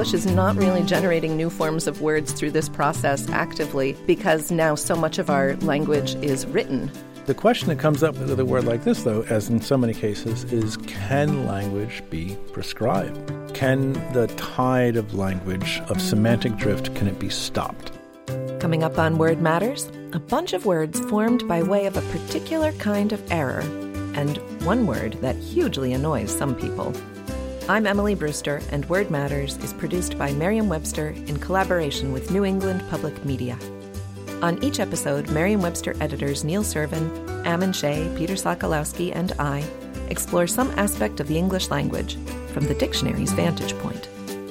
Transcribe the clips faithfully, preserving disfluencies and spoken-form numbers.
English is not really generating new forms of words through this process actively because now so much of our language is written. The question that comes up with a word like this, though, as in so many cases, is can language be prescribed? Can the tide of language, of semantic drift, can it be stopped? Coming up on Word Matters, a bunch of words formed by way of a particular kind of error, and one word that hugely annoys some people. I'm Emily Brewster, and Word Matters is produced by Merriam-Webster in collaboration with New England Public Media. On each episode, Merriam-Webster editors Neil Servin, Ammon Shea, Peter Sokolowski, and I explore some aspect of the English language from the dictionary's vantage point.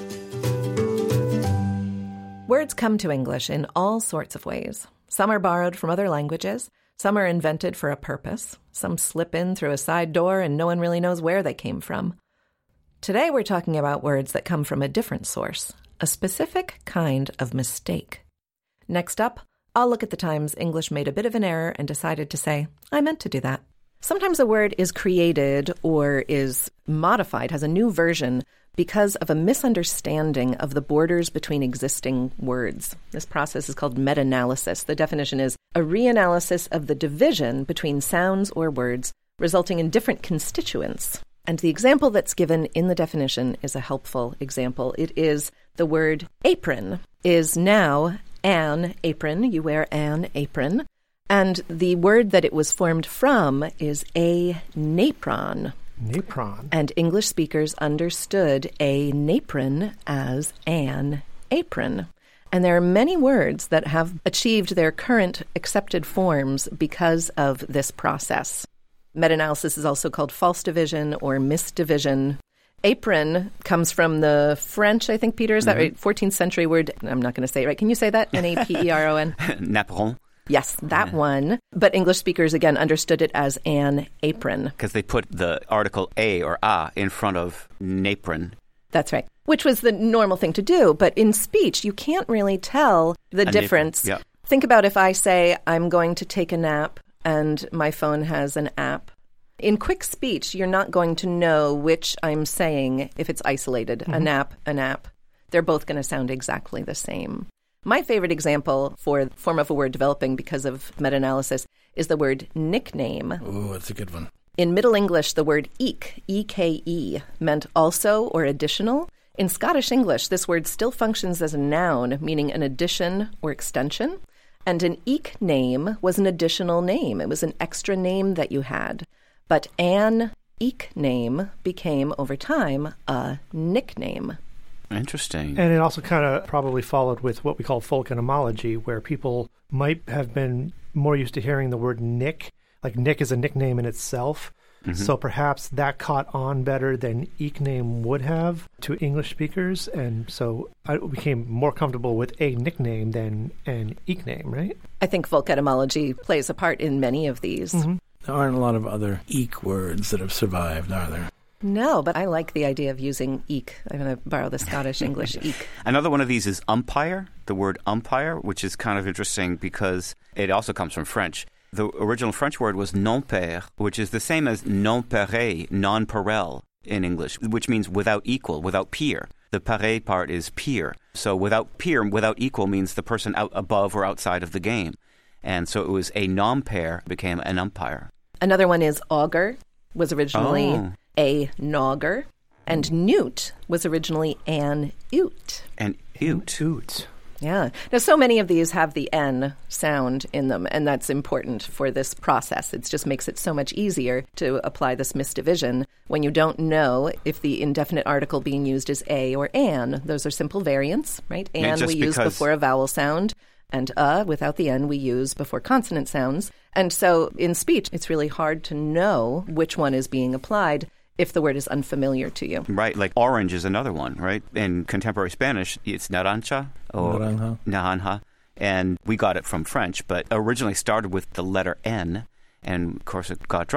Words come to English in all sorts of ways. Some are borrowed from other languages. Some are invented for a purpose. Some slip in through a side door and no one really knows where they came from. Today we're talking about words that come from a different source, a specific kind of mistake. Next up, I'll look at the times English made a bit of an error and decided to say, I meant to do that. Sometimes a word is created or is modified, has a new version, because of a misunderstanding of the borders between existing words. This process is called meta-analysis. The definition is a reanalysis of the division between sounds or words, resulting in different constituents. And the example that's given in the definition is a helpful example. It is the word apron is now an apron. You wear an apron. And the word that it was formed from is a napron. Napron. And English speakers understood a napron as an apron. And there are many words that have achieved their current accepted forms because of this process. Meta-analysis is also called false division or misdivision. Apron comes from the French, I think, Peter, is that mm-hmm. right? fourteenth century word. I'm not going to say it right. Can you say that? N A P E R O N? Naperon. Yes, that yeah. one. But English speakers, again, understood it as an apron. Because they put the article a or a in front of napron. That's right. Which was the normal thing to do. But in speech, you can't really tell the a difference. Yeah. Think about if I say, I'm going to take a nap, and my phone has an app. In quick speech, you're not going to know which I'm saying if it's isolated. Mm-hmm. A nap, a nap. They're both going to sound exactly the same. My favorite example for the form of a word developing because of meta-analysis is the word nickname. Oh, that's a good one. In Middle English, the word eke, E K E, meant also or additional. In Scottish English, this word still functions as a noun, meaning an addition or extension. And an eke name was an additional name. It was an extra name that you had. But an eke name became, over time, a nickname. Interesting. And it also kind of probably followed with what we call folk etymology, where people might have been more used to hearing the word nick. Like nick is a nickname in itself. Mm-hmm. So perhaps that caught on better than eke name would have to English speakers. And so I became more comfortable with a nickname than an eke name, right? I think folk etymology plays a part in many of these. Mm-hmm. There aren't a lot of other eke words that have survived, are there? No, but I like the idea of using eke. I'm going to borrow the Scottish English eke. Another one of these is umpire, the word umpire, which is kind of interesting because it also comes from French. The original French word was non-pair, which is the same as non-pareil, non-pareil in English, which means without equal, without peer. The pareil part is peer. So without peer, without equal means the person out above or outside of the game. And so it was a non-pair became an umpire. Another one is augur, was originally oh. a nogger, and newt was originally an oot. An oot. Oot. Yeah. Now, so many of these have the N sound in them, and that's important for this process. It just makes it so much easier to apply this misdivision when you don't know if the indefinite article being used is a or an. Those are simple variants, right? Yeah, An we use before a vowel sound, and uh, without the N, we use before consonant sounds. And so in speech, it's really hard to know which one is being applied if the word is unfamiliar to you. Right, like orange is another one, right? In contemporary Spanish, it's naranja or naranja. naranja. And we got it from French, but originally started with the letter N, and of course it got dropped.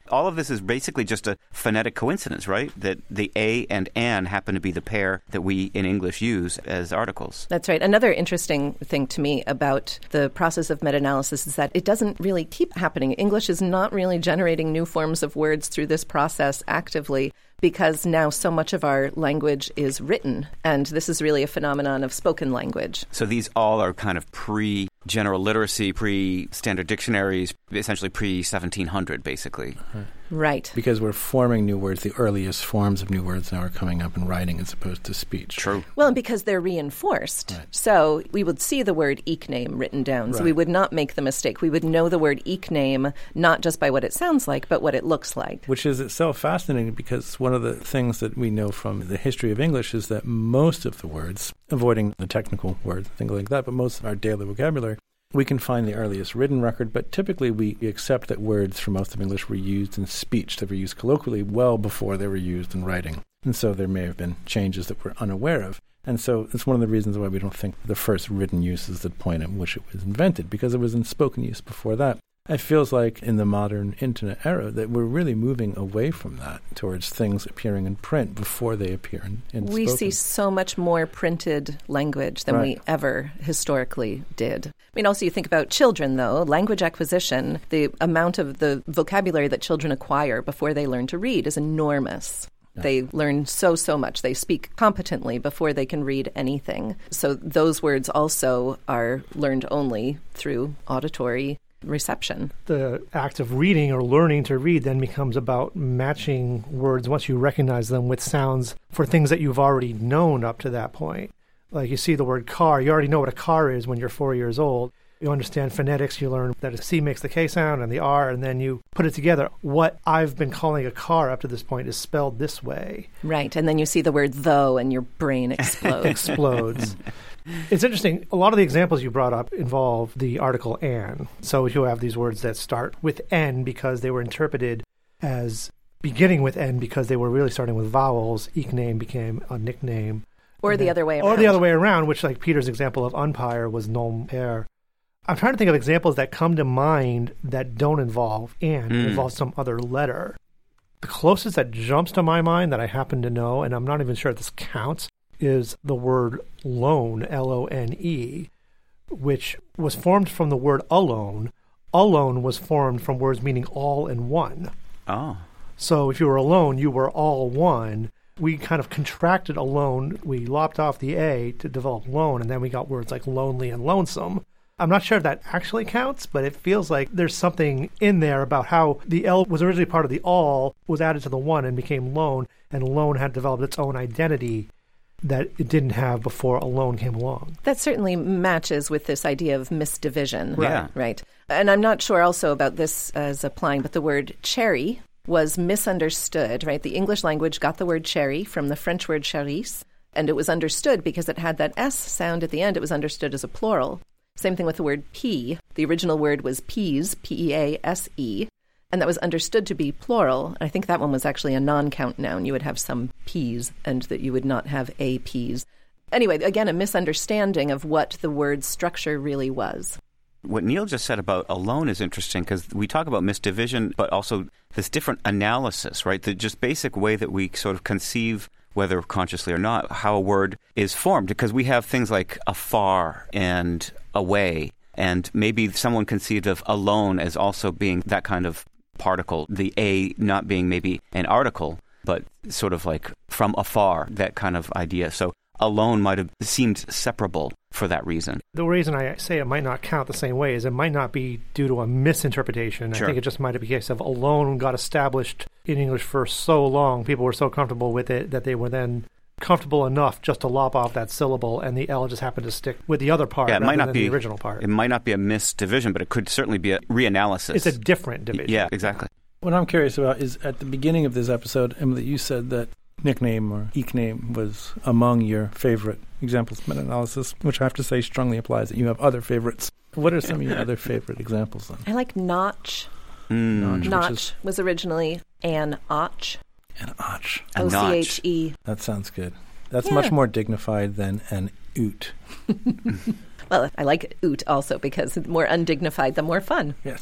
All of this is basically just a phonetic coincidence, right? That the a and an happen to be the pair that we in English use as articles. That's right. Another interesting thing to me about the process of meta-analysis is that it doesn't really keep happening. English is not really generating new forms of words through this process actively, because now so much of our language is written, and this is really a phenomenon of spoken language. So these all are kind of pre-general literacy, pre-standard dictionaries, essentially pre-seventeen hundred, basically. Right. Right. Because we're forming new words. The earliest forms of new words now are coming up in writing as opposed to speech. True. Well, and because they're reinforced. Right. So we would see the word eek-name written down. So Right. we would not make the mistake. We would know the word eek-name not just by what it sounds like, but what it looks like. Which is itself fascinating, because one of the things that we know from the history of English is that most of the words, avoiding the technical words, things like that, but most of our daily vocabulary, we can find the earliest written record, but typically we accept that words for most of English were used in speech. They were used colloquially well before they were used in writing. And so there may have been changes that we're unaware of. And so it's one of the reasons why we don't think the first written use is the point at which it was invented, because it was in spoken use before that. It feels like in the modern internet era that we're really moving away from that towards things appearing in print before they appear in, in We spoken. see so much more printed language than Right. we ever historically did. I mean, also you think about children, though, language acquisition, the amount of the vocabulary that children acquire before they learn to read is enormous. Yeah. They learn so, so much. They speak competently before they can read anything. So those words also are learned only through auditory reception. The act of reading or learning to read then becomes about matching words once you recognize them with sounds for things that you've already known up to that point. Like you see the word car, you already know what a car is when you're four years old. You understand phonetics, you learn that a C makes the K sound and the R, and then you put it together. What I've been calling a car up to this point is spelled this way. Right. And then you see the word though and your brain explodes. Explodes. It's interesting. A lot of the examples you brought up involve the article "an." So you have these words that start with "n" because they were interpreted as beginning with "n" because they were really starting with vowels. Eek-name became a nickname. Or And the then- other way around. Or the other way around, which like Peter's example of umpire was non-pair. I'm trying to think of examples that come to mind that don't involve "and," Mm. involve some other letter. The closest that jumps to my mind that I happen to know, and I'm not even sure if this counts, is the word lone, L O N E, which was formed from the word alone. Alone was formed from words meaning all in one. Oh. So if you were alone, you were all one. We kind of contracted alone. We lopped off the A to develop lone, and then we got words like lonely and lonesome. I'm not sure if that actually counts, but it feels like there's something in there about how the L was originally part of the all, was added to the one and became lone, and lone had developed its own identity that it didn't have before alone came along. That certainly matches with this idea of misdivision. Right. Yeah. Right. And I'm not sure also about this as applying, but the word cherry was misunderstood, right? The English language got the word cherry from the French word cherice, and it was understood because it had that S sound at the end. It was understood as a plural. Same thing with the word pea. The original word was peas, P E A S E, and that was understood to be plural. I think that one was actually a non-count noun. You would have some peas, and that you would not have a peas. Anyway, again, a misunderstanding of what the word's structure really was. What Neil just said about alone is interesting because we talk about misdivision, but also this different analysis, right? The just basic way that we sort of conceive, whether consciously or not, how a word is formed. Because we have things like afar and away, and maybe someone conceived of alone as also being that kind of particle, the A not being maybe an article, but sort of like from afar, that kind of idea. So alone might have seemed separable for that reason. The reason I say it might not count the same way is it might not be due to a misinterpretation. Sure. I think it just might have been a case of alone got established in English for so long, people were so comfortable with it that they were then comfortable enough just to lop off that syllable, and the L just happened to stick with the other part Yeah, it rather might not than be the original part. It might not be a misdivision, but it could certainly be a reanalysis. It's a different division. Yeah, exactly. What I'm curious about is at the beginning of this episode, Emily, you said that nickname or eek-name was among your favorite examples of meta-analysis, which I have to say strongly implies that you have other favorites. What are some of your other favorite examples then? I like notch. Mm. Notch. Which Notch is- was originally an och. An och. A O notch. C H E. That sounds good. That's Yeah. much more dignified than an oot. Well, I like oot also because the more undignified, the more fun. Yes.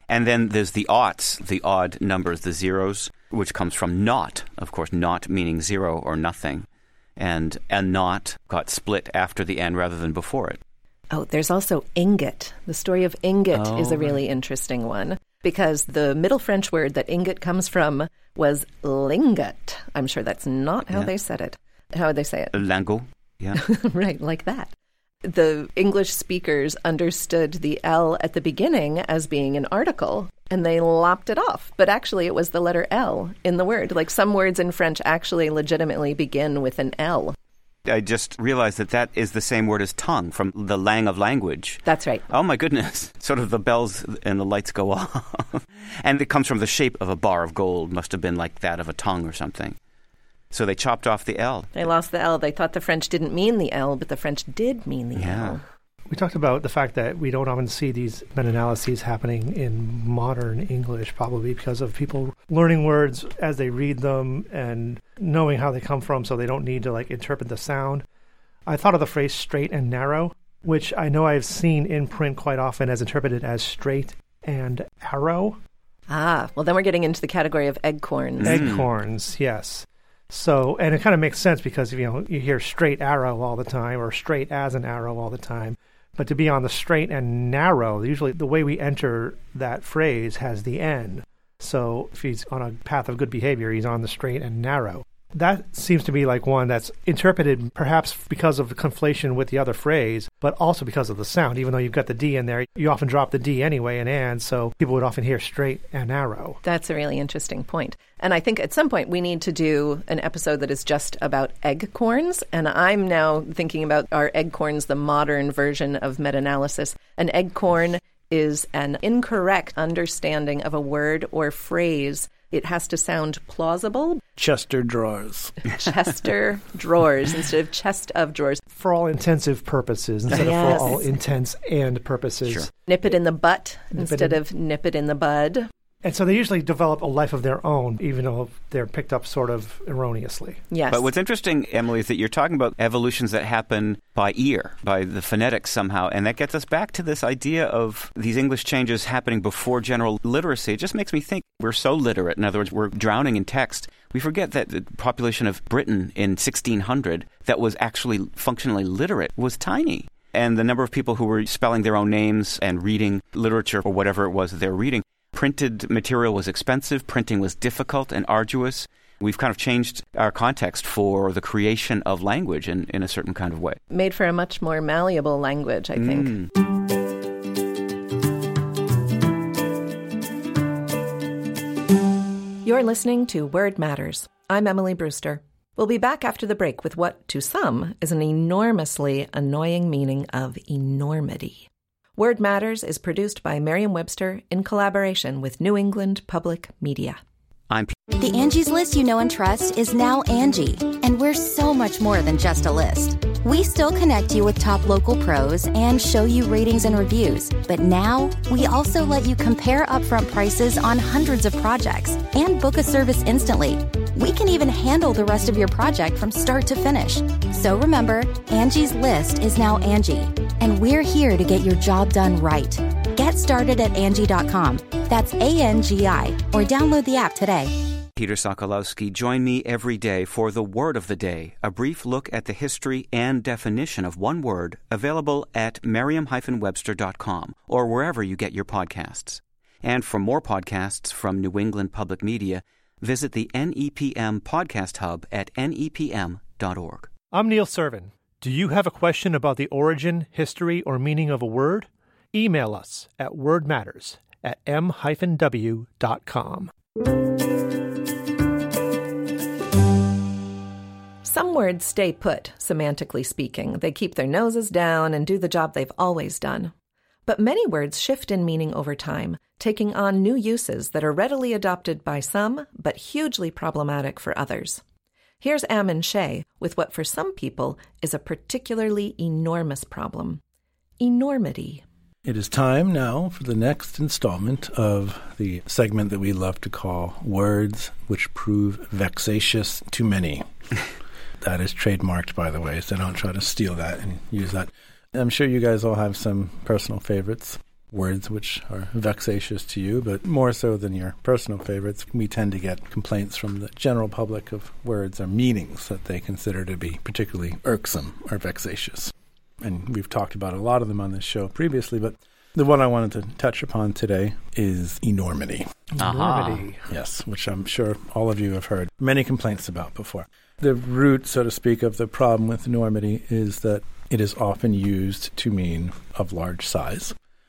And then there's the aughts, the odd numbers, the zeros, which comes from naught, of course, naught meaning zero or nothing. And a naught got split after the N rather than before it. Oh, there's also ingot. The story of ingot Oh, is a really interesting one because the Middle French word that ingot comes from was lingot. I'm sure that's not how Yeah. they said it. How would they say it? Lingot, yeah. Right, like that. The English speakers understood the L at the beginning as being an article, and they lopped it off. But actually, it was the letter L in the word. Like some words in French actually legitimately begin with an L. I just realized that that is the same word as tongue from the lang of language. That's right. Oh, my goodness. Sort of the bells and the lights go off. And it comes from the shape of a bar of gold. Must have been like that of a tongue or something. So they chopped off the L. They lost the L. They thought the French didn't mean the L, but the French did mean the Yeah. L. We talked about the fact that we don't often see these meta-analyses happening in modern English, probably because of people learning words as they read them and knowing how they come from, so they don't need to like interpret the sound. I thought of the phrase straight and narrow, which I know I've seen in print quite often as interpreted as straight and arrow. Ah, well, then we're getting into the category of eggcorns. Eggcorns, yes. So, and it kind of makes sense because, you know, you hear straight arrow all the time or straight as an arrow all the time. But to be on the straight and narrow, usually the way we enter that phrase has the N. So if he's on a path of good behavior, he's on the straight and narrow. That seems to be like one that's interpreted perhaps because of the conflation with the other phrase, but also because of the sound. Even though you've got the D in there, you often drop the D anyway in and, so people would often hear straight and narrow. That's a really interesting point. And I think at some point we need to do an episode that is just about eggcorns. And I'm now thinking about our eggcorns, the modern version of meta-analysis. An eggcorn is an incorrect understanding of a word or phrase. It has to sound plausible. Chester drawers. Chester drawers instead of chest of drawers. For all intensive purposes, instead Yes. of for all intents and purposes. Sure. Nip it in the butt Nip it instead in- of nip it in the bud. And so they usually develop a life of their own, even though they're picked up sort of erroneously. Yes. But what's interesting, Emily, is that you're talking about evolutions that happen by ear, by the phonetics somehow. And that gets us back to this idea of these English changes happening before general literacy. It just makes me think we're so literate. In other words, we're drowning in text. We forget that the population of Britain in sixteen hundred that was actually functionally literate was tiny. And the number of people who were spelling their own names and reading literature or whatever it was that they were reading. Printed material was expensive. Printing was difficult and arduous. We've kind of changed our context for the creation of language in, in a certain kind of way. Made for a much more malleable language, I think. Mm. You're listening to Word Matters. I'm Emily Brewster. We'll be back after the break with what, to some, is an enormously annoying meaning of enormity. Word Matters is produced by Merriam-Webster in collaboration with New England Public Media. I'm The Angie's List you know and trust is now Angie, and we're so much more than just a list. We still connect you with top local pros and show you ratings and reviews, but now we also let you compare upfront prices on hundreds of projects and book a service instantly. We can even handle the rest of your project from start to finish. So remember, Angie's List is now Angie, and we're here to get your job done right. Get started at Angie dot com. That's A N G I, or download the app today. Peter Sokolowski. Join me every day for the Word of the Day, a brief look at the history and definition of one word, available at merriam dash webster dot com or wherever you get your podcasts. And for more podcasts from New England Public Media, visit the N E P M Podcast Hub at N E P M dot org. I'm Neil Servin. Do you have a question about the origin, history, or meaning of a word? Email us at wordmatters at m dash w dot com. Some words stay put, semantically speaking. They keep their noses down and do the job they've always done. But many words shift in meaning over time, taking on new uses that are readily adopted by some, but hugely problematic for others. Here's Ammon Shea with what for some people is a particularly enormous problem: enormity. It is time now for the next installment of the segment that we love to call Words Which Prove Vexatious to Many. That is trademarked, by the way, so don't try to steal that and use that. I'm sure you guys all have some personal favorites. words which are vexatious to you, but more so than your personal favorites. We tend to get complaints from the general public of words or meanings that they consider to be particularly irksome or vexatious. And we've talked about a lot of them on this show previously, but the one I wanted to touch upon today is enormity. Enormity. Yes, which I'm sure all of you have heard many complaints about before. The root, so to speak, of the problem with enormity is that it is often used to mean of large size.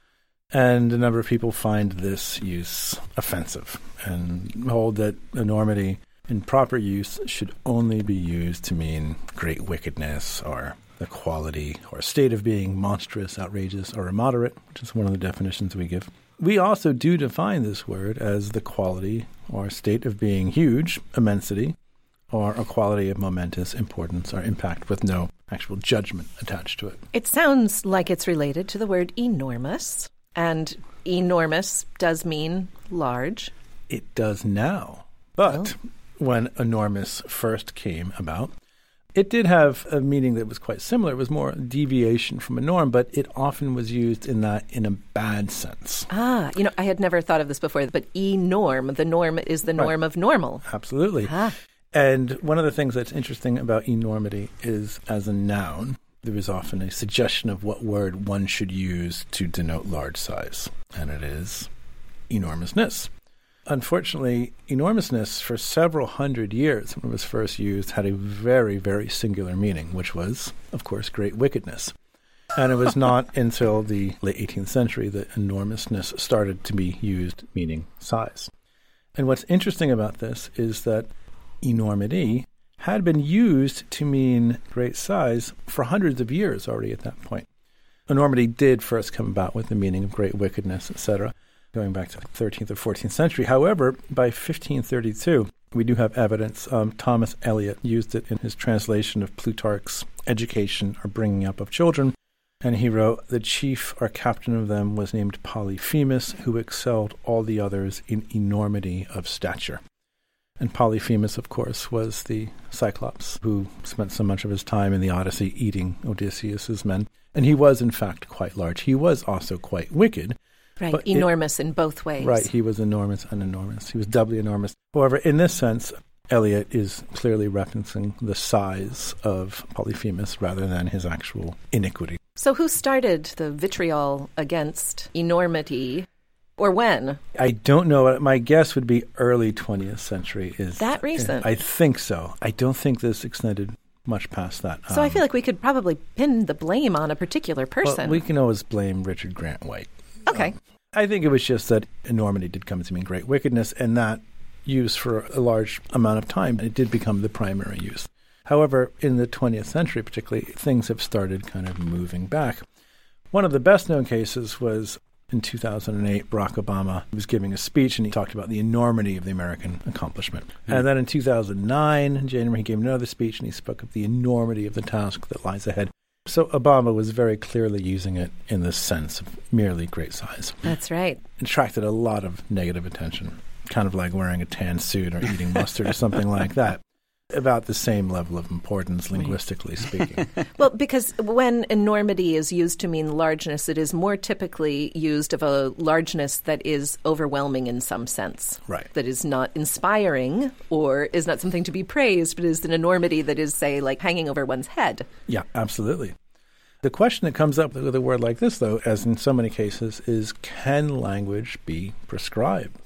And a number of people find this use offensive and hold that enormity in proper use should only be used to mean great wickedness or the quality or state of being monstrous, outrageous, or immoderate, which is one of the definitions we give. We also do define this word as the quality or state of being huge, immensity, or a quality of momentous importance or impact with no actual judgment attached to it. It sounds like it's related to the word enormous, and enormous does mean large. It does now. But oh. when enormous first came about, it did have a meaning that was quite similar. It was more deviation from a norm, but it often was used in that in a bad sense. Ah, you know, I had never thought of this before, but e-norm, the norm is the norm right. of normal. Absolutely. Ah. And one of the things that's interesting about enormity is as a noun, there is often a suggestion of what word one should use to denote large size, and it is enormousness. Unfortunately, enormousness for several hundred years when it was first used had a very, very singular meaning, which was, of course, great wickedness. And it was not until the late eighteenth century that enormousness started to be used meaning size. And what's interesting about this is that enormity had been used to mean great size for hundreds of years already at that point. Enormity did first come about with the meaning of great wickedness, et cetera, going back to the thirteenth or fourteenth century. However, by fifteen thirty-two, we do have evidence. Um, Thomas Eliot used it in his translation of Plutarch's Education or Bringing Up of Children, and he wrote, "The chief or captain of them was named Polyphemus, who excelled all the others in enormity of stature." And Polyphemus, of course, was the Cyclops who spent so much of his time in the Odyssey eating Odysseus's men. And he was, in fact, quite large. He was also quite wicked. Right, enormous it, in both ways. Right, he was enormous and enormous. He was doubly enormous. However, in this sense, Eliot is clearly referencing the size of Polyphemus rather than his actual iniquity. So who started the vitriol against enormity? Or when? I don't know. My guess would be early twentieth century. Is that recent? I think so. I don't think this extended much past that. So um, I feel like we could probably pin the blame on a particular person. Well, we can always blame Richard Grant White. Okay. Um, I think it was just that enormity did come to mean great wickedness, and that use for a large amount of time, it did become the primary use. However, in the twentieth century particularly, things have started kind of moving back. One of the best-known cases was in two thousand eight, Barack Obama was giving a speech, and he talked about the enormity of the American accomplishment. Mm-hmm. And then in two thousand nine, in January, he gave another speech, and he spoke of the enormity of the task that lies ahead. So Obama was very clearly using it in the sense of merely great size. That's right. It attracted a lot of negative attention, kind of like wearing a tan suit or eating mustard or something like that. About the same level of importance, linguistically speaking. Well, because when enormity is used to mean largeness, it is more typically used of a largeness that is overwhelming in some sense. Right. That is not inspiring or is not something to be praised, but is an enormity that is, say, like hanging over one's head. Yeah, absolutely. The question that comes up with a word like this, though, as in so many cases, is can language be prescribed?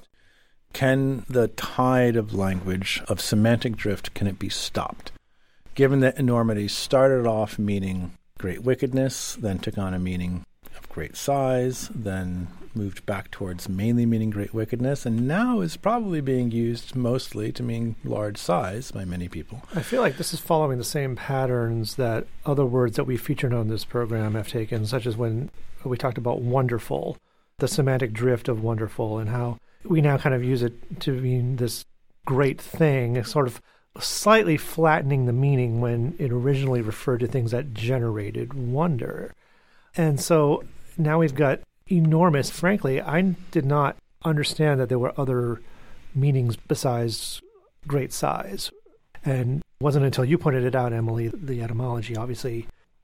Can the tide of language, of semantic drift, can it be stopped? Given that enormity started off meaning great wickedness, then took on a meaning of great size, then moved back towards mainly meaning great wickedness, and now is probably being used mostly to mean large size by many people. I feel like this is following the same patterns that other words that we featured on this program have taken, such as when we talked about wonderful, the semantic drift of wonderful, and how we now kind of use it to mean this great thing, sort of slightly flattening the meaning when it originally referred to things that generated wonder. And so now we've got enormous. Frankly, I did not understand that there were other meanings besides great size. And it wasn't until you pointed it out, Emily, the etymology, obviously,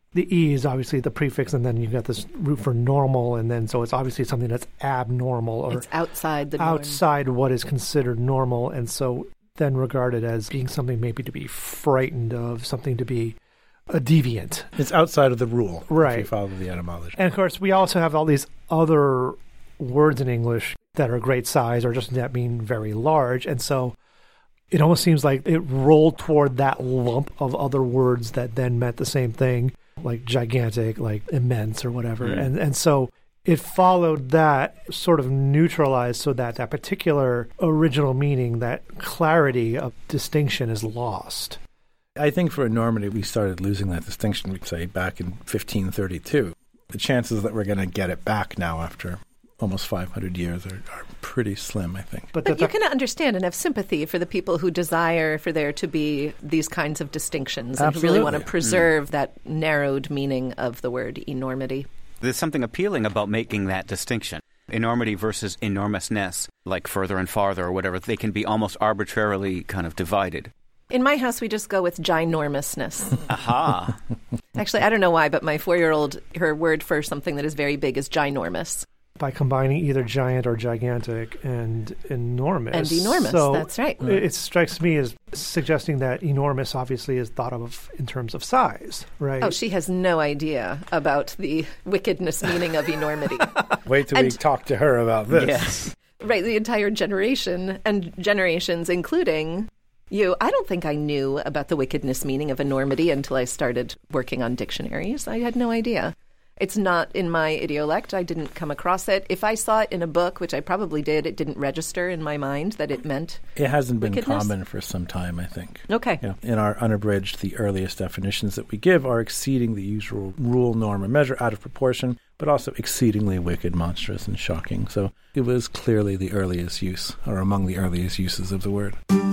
the E is obviously the prefix, and then you've got this root for normal, and then so it's obviously something that's abnormal or it's outside the norm. outside what is considered normal, and so then regarded as being something maybe to be frightened of, something to be a deviant. It's outside of the rule, right? If you follow the etymology. And of course, we also have all these other words in English that are great size or just that mean very large, and so it almost seems like it rolled toward that lump of other words that then meant the same thing, like gigantic, like immense or whatever. Mm. And and so it followed that, sort of neutralized so that that particular original meaning, that clarity of distinction is lost. I think for enormity, we started losing that distinction, we'd say, back in fifteen thirty-two. The chances that we're going to get it back now after almost five hundred years are, are pretty slim, I think. But, but you can understand and have sympathy for the people who desire for there to be these kinds of distinctions and Absolutely. who really want to preserve mm. that narrowed meaning of the word enormity. There's something appealing about making that distinction. Enormity versus enormousness, like further and farther or whatever, they can be almost arbitrarily kind of divided. In my house, we just go with ginormousness. Aha. Actually, I don't know why, but my four-year-old, her word for something that is very big is ginormous. By combining either giant or gigantic and enormous. And enormous, so that's right. It, it strikes me as suggesting that enormous obviously is thought of in terms of size, right? Oh, she has no idea about the wickedness meaning of enormity. Wait till and, we talk to her about this. Yes. Right, the entire generation and generations, including you. I don't think I knew about the wickedness meaning of enormity until I started working on dictionaries. I had no idea. It's not in my idiolect. I didn't come across it. If I saw it in a book, which I probably did, it didn't register in my mind that it meant It hasn't been wickedness. common for some time, I think. Okay. Yeah. In our unabridged, the earliest definitions that we give are exceeding the usual rule, norm, or measure out of proportion, but also exceedingly wicked, monstrous, and shocking. So it was clearly the earliest use, or among the earliest uses of the word.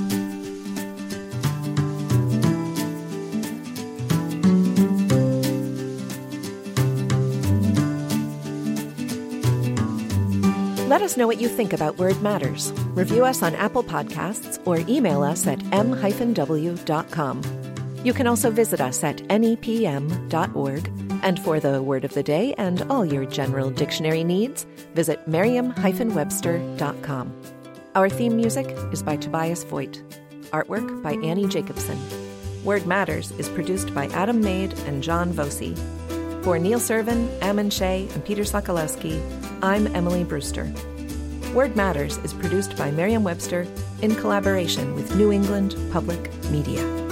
Let us know what you think about Word Matters. Review us on Apple Podcasts or email us at m dash w dot com. You can also visit us at n e p m dot org. And for the word of the day and all your general dictionary needs, visit merriam dash webster dot com. Our theme music is by Tobias Voigt. Artwork by Annie Jacobson. Word Matters is produced by Adam Maid and John Voci. For Neil Servin, Ammon Shea, and Peter Sokolowski, I'm Emily Brewster. Word Matters is produced by Merriam-Webster in collaboration with New England Public Media.